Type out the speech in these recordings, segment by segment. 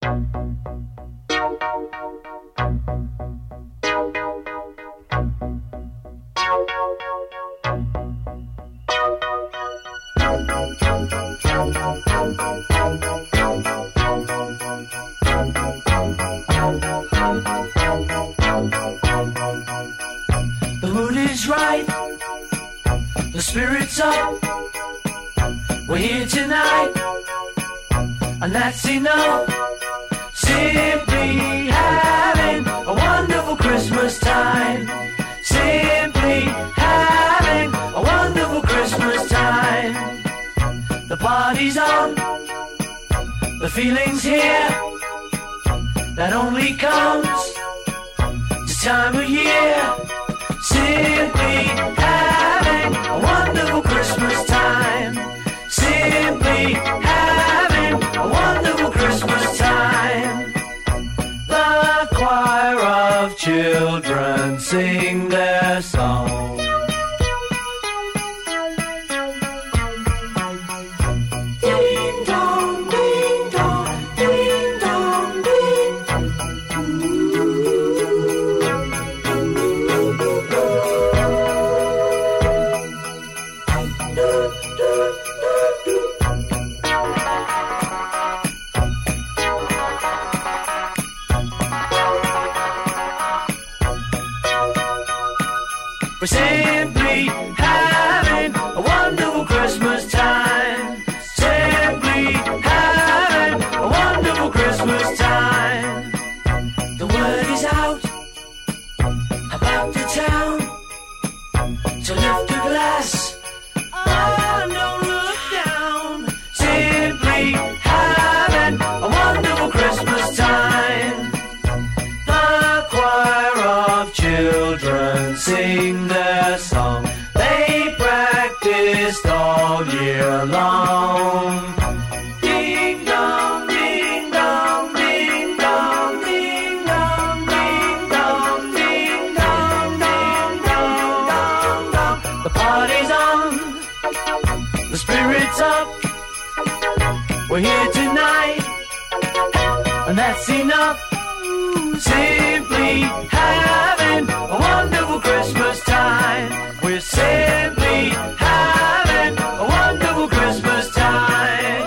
The mood is right, the spirit's up. We're here tonight, and that's enough. Simply having a wonderful Christmas time. Simply having a wonderful Christmas time. The party's on, the feeling's here. That only comes this time of year. Simply having a wonderful Christmas time. Simply having a wonderful Christmas time. The choir of children sing their song. Ding dong, ding dong, ding dong, ding. We're simply having a wonderful Christmas time. Simply having a wonderful Christmas time. The word is out about the town to lift a glass. Oh, don't look down. Simply having a wonderful Christmas time. The choir of children sing their song. They practiced all year long. Ding dong, ding dong, ding dong, ding dong, ding dong, ding dong, ding dong, dong, dong. The party's on, the spirit's up. We're here tonight, and that's enough. Simply having a wonderful Christmas time. We're simply having a wonderful Christmas time.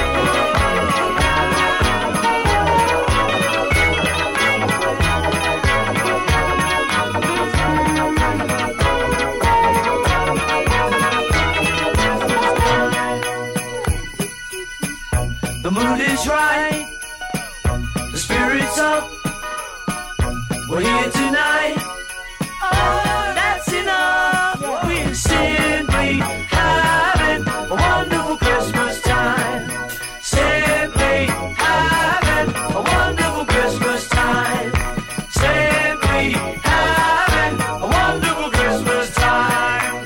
The mood is right, the spirit's up. We're here tonight. Oh, that's enough. We're simply having a wonderful Christmas time. Simply having a wonderful Christmas time. Simply having a wonderful Christmas time.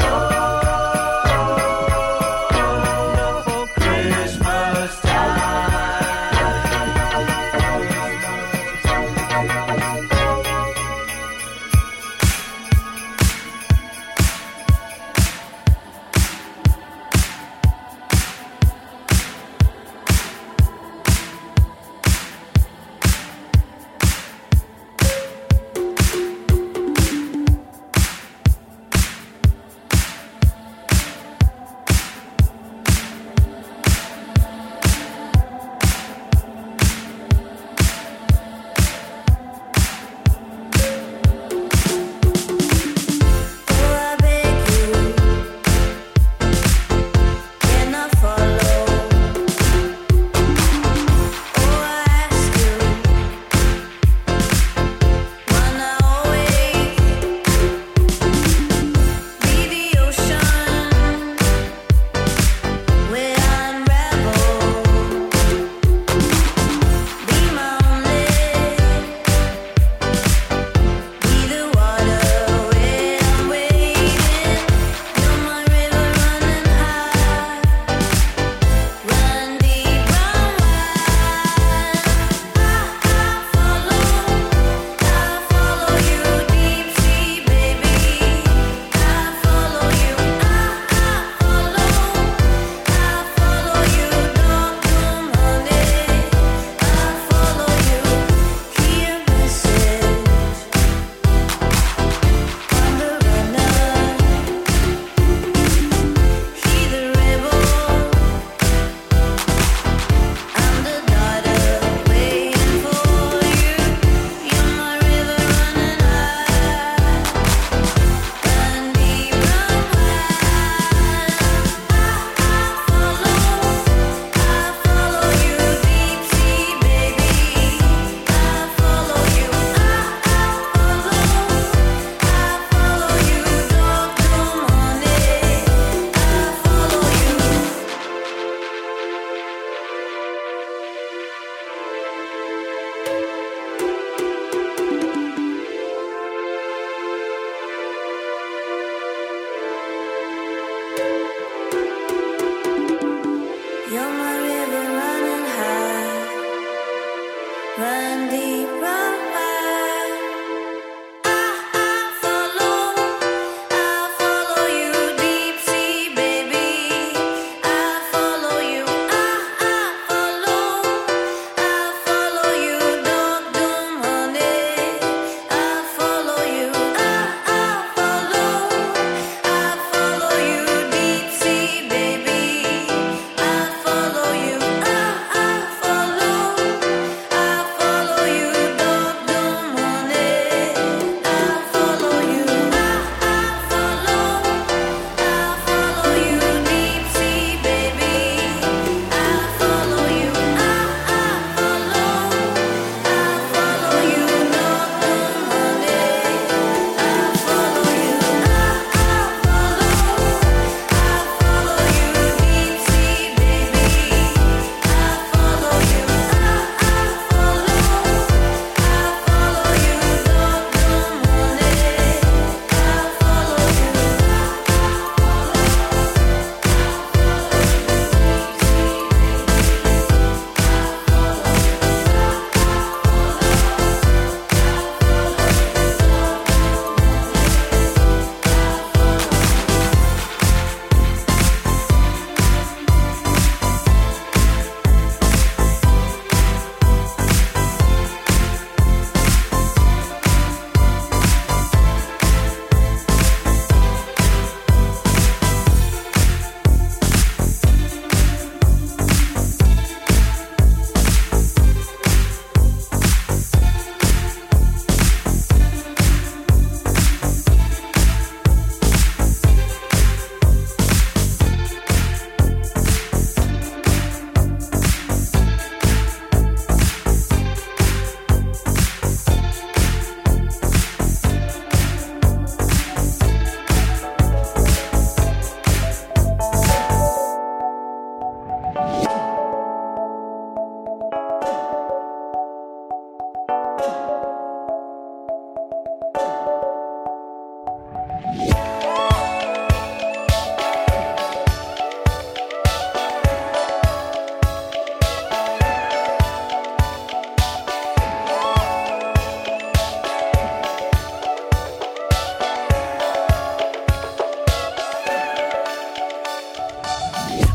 Wonderful Christmas time.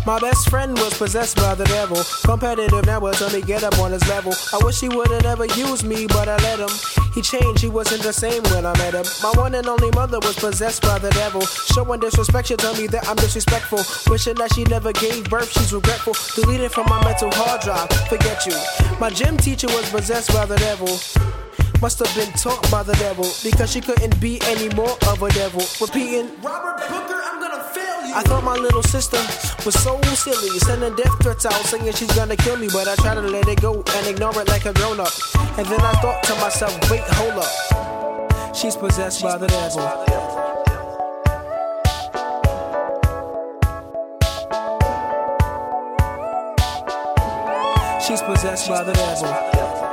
My best friend was possessed by the devil. Competitive now will tell me get up on his level. I wish he would've never used me, but I let him. He changed, he wasn't the same when I met him. My one and only mother was possessed by the devil. Showing disrespect, she tell me that I'm disrespectful. Wishing that she never gave birth, she's regretful. Deleted from my mental hard drive, forget you. My gym teacher was possessed by the devil. Must have been taught by the devil, because she couldn't be any more of a devil. Repeating, Robert Booker, I'm gonna fail you. I thought my little sister was so silly, sending death threats out, saying she's gonna kill me. But I tried to let it go and ignore it like a grown up. And then I thought to myself, wait, hold up. She's possessed by the devil. She's possessed by the devil.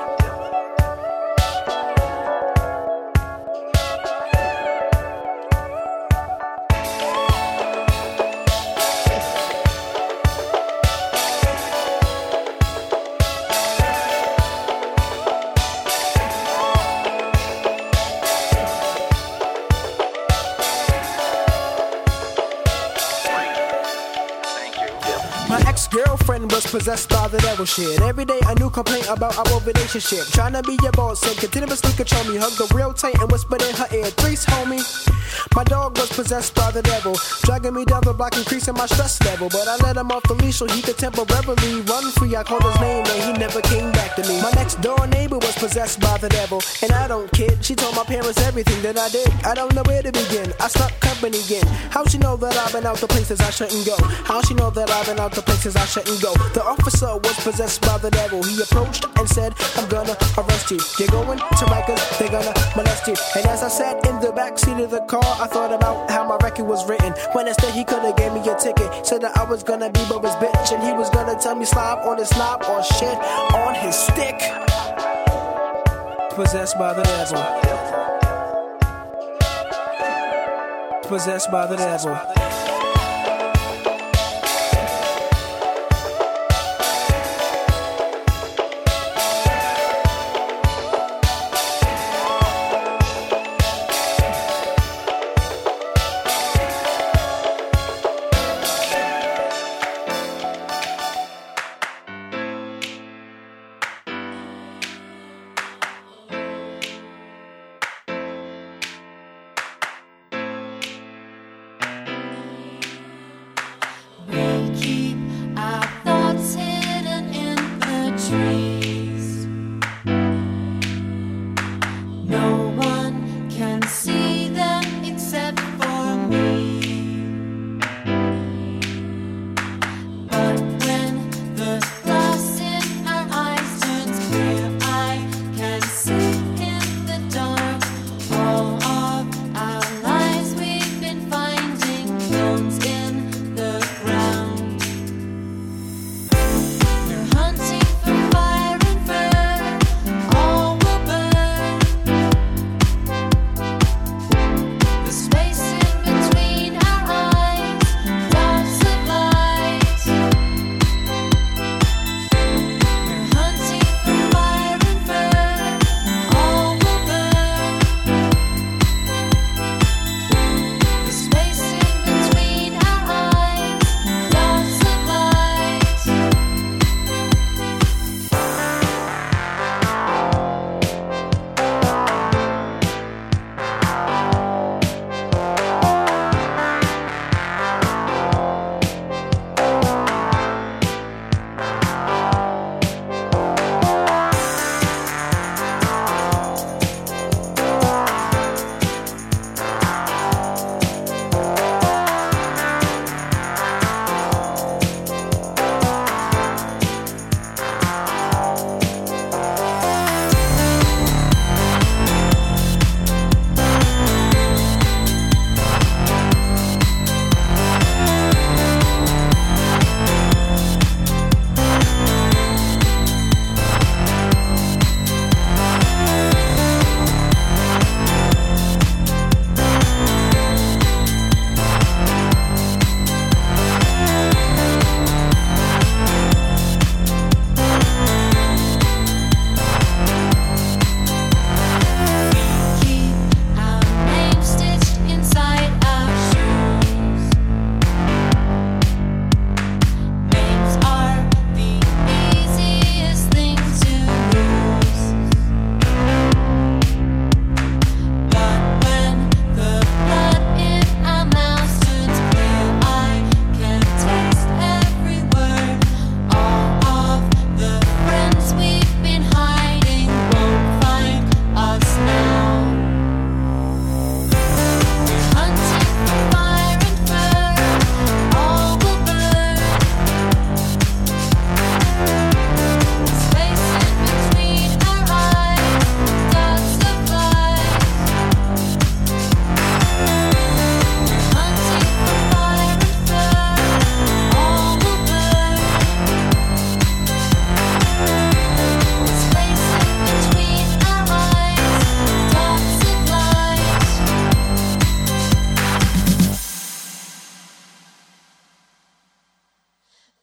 My ex-girlfriend was possessed by the devil shit. Every day a new complaint about our relationship. Trying to be your boss and continuously control me. Hugged her real tight and whispered in her ear, "Threes, homie." My dog was possessed by the devil, dragging me down the block, increasing my stress level. But I let him off the leash so he could temporarily run free. I called his name and he never came back to me. My next door neighbor was possessed by the devil, and I don't kid. She told my parents everything that I did. I don't know where to begin. I stopped company again. How she know that I've been out to places I shouldn't go? How she know that I've been out to places I shouldn't go? The officer was possessed by the devil. He approached and said, "I'm gonna arrest you. You're going to Rikers, they're gonna molest you." And as I sat in the backseat of the car, I thought about how my record was written. When instead he could've gave me a ticket, said that I was gonna be Bubba's bitch, and he was gonna tell me slob on his knob or shit on his stick. Possessed by the devil. Possessed by the devil.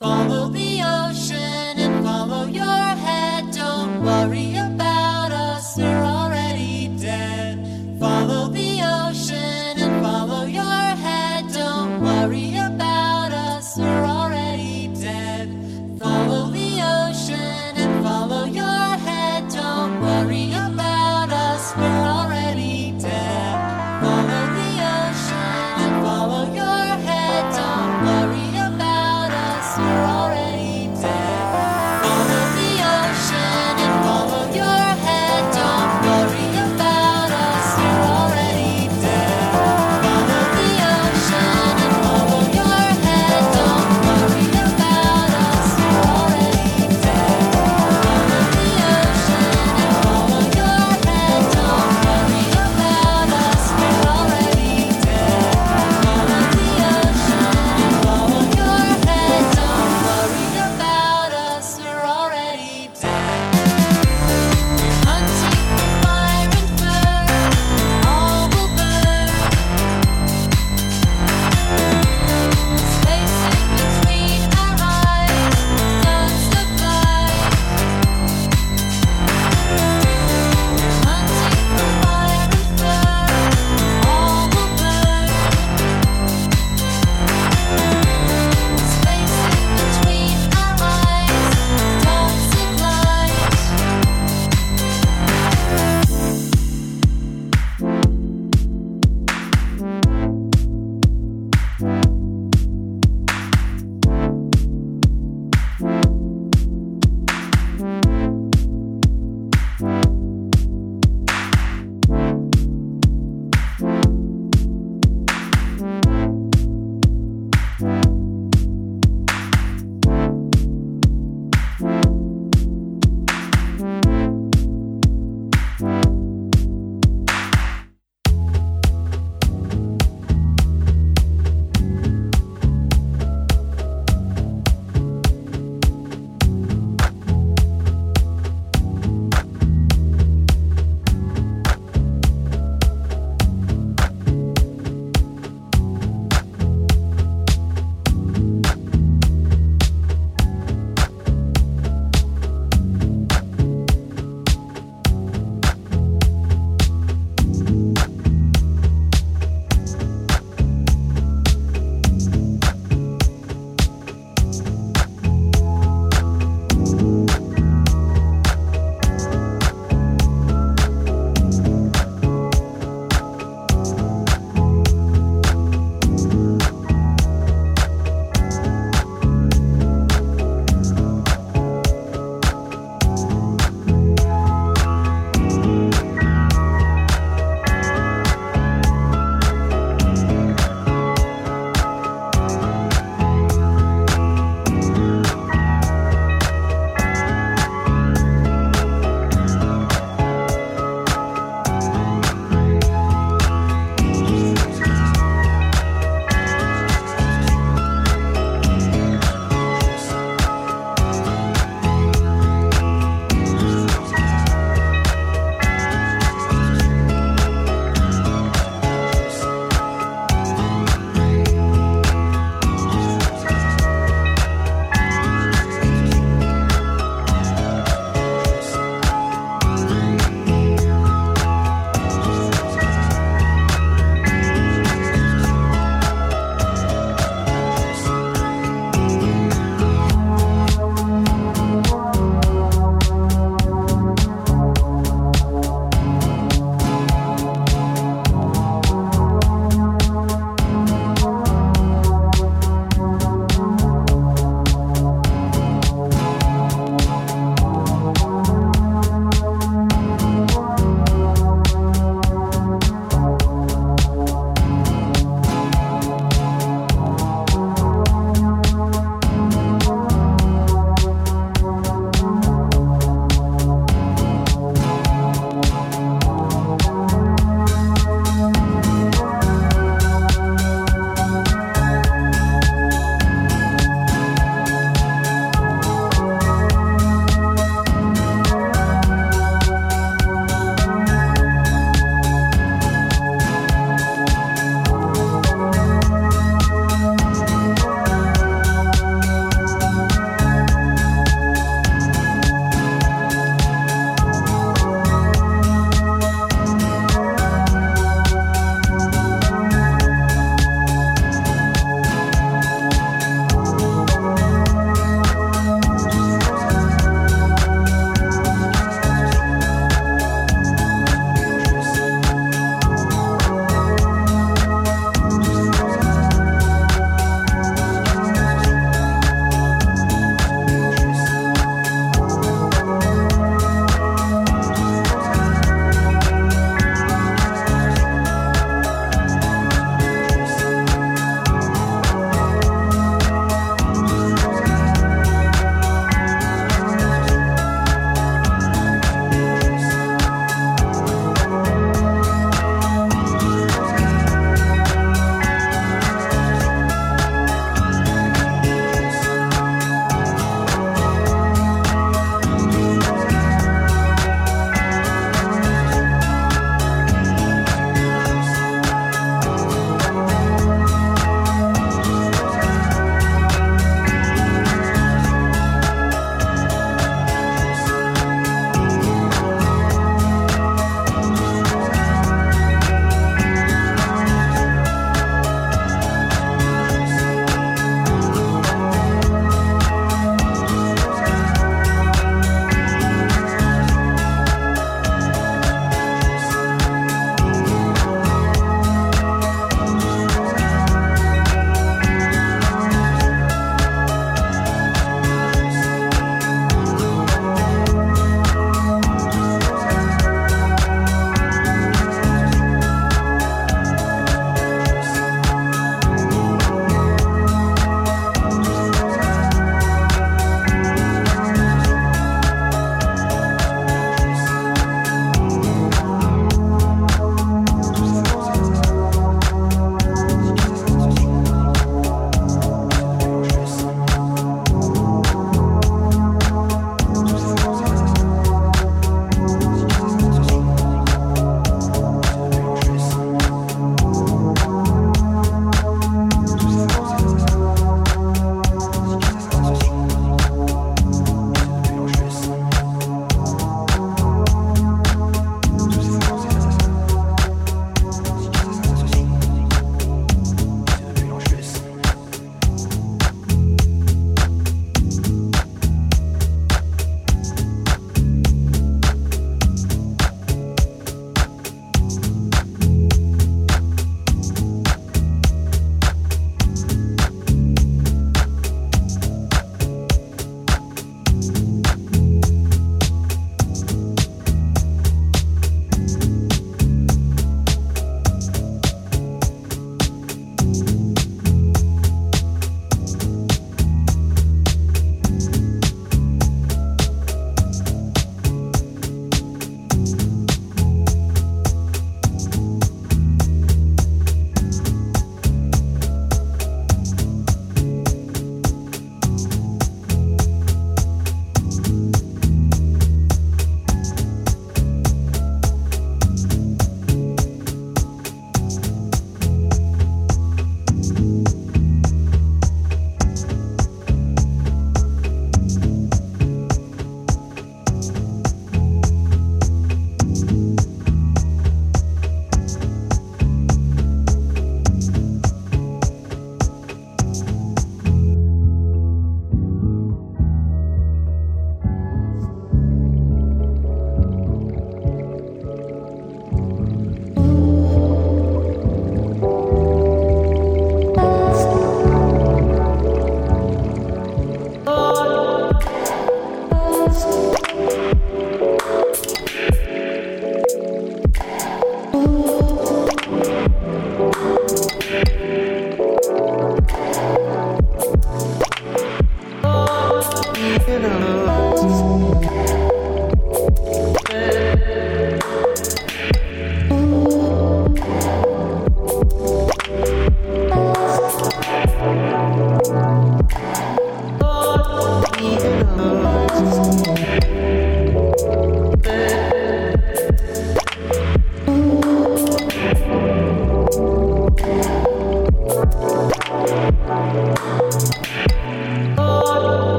Follow the ocean and follow your head. Don't worry about us, we're already dead. Follow the ocean and follow your head. Don't worry about us, we're already dead. Follow the ocean and follow your head. Don't worry about us, we're already dead. Follow the ocean and follow your head. Don't worry about us, we're already